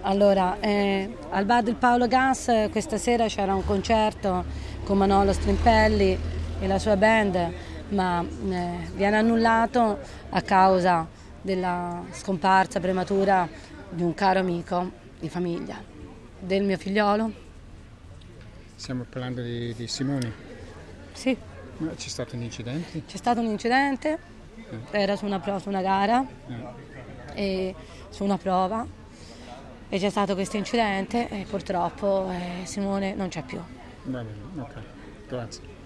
Allora, al bar del Paolo Gas questa sera c'era un concerto con Manolo Strimpelli e la sua band, ma viene annullato a causa della scomparsa prematura di un caro amico di famiglia, del mio figliolo. Stiamo parlando di Simone? Sì. Ma c'è stato un incidente? C'è stato un incidente, era su una gara e su una prova e c'è stato questo incidente e purtroppo Simone non c'è più. Va bene, ok, grazie.